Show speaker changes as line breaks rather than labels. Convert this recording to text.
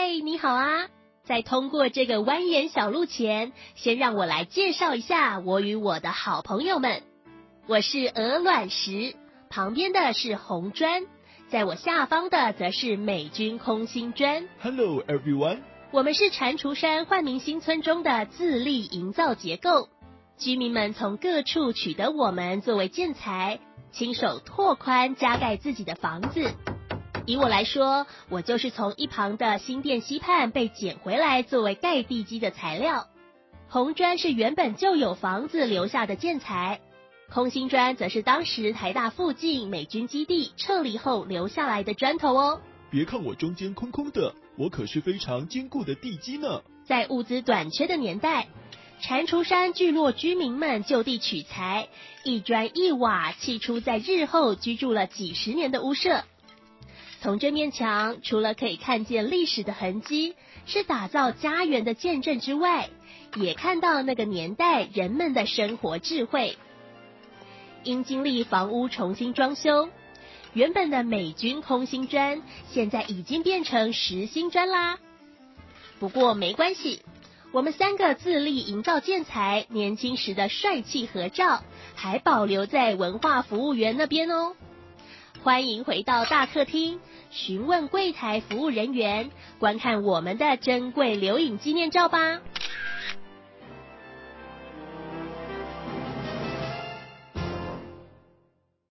嗨，你好啊！在通过这个蜿蜒小路前，先让我来介绍一下我与我的好朋友们。我是鹅卵石，旁边的是红砖，在我下方的则是美军空心砖。
Hello everyone，
我们是蟾蜍山煥明新村中的自力营造结构，居民们从各处取得我们作为建材，亲手拓宽加盖自己的房子。以我来说，我就是从一旁的新店溪畔被捡回来作为盖地基的材料。红砖是原本就有房子留下的建材，空心砖则是当时台大附近美军基地撤离后留下来的砖头哦。
别看我中间空空的，我可是非常坚固的地基呢。
在物资短缺的年代，蟾蜍山聚落居民们就地取材，一砖一瓦砌出在日后居住了几十年的屋舍。从这面墙，除了可以看见历史的痕迹，是打造家园的见证之外，也看到那个年代人们的生活智慧。因经历房屋重新装修，原本的美军空心砖现在已经变成实心砖啦。不过没关系，我们3个自力营造建材年轻时的帅气合照还保留在文化服务员那边哦。欢迎回到大客厅，询问柜台服务人员，观看我们的珍贵留影纪念照吧。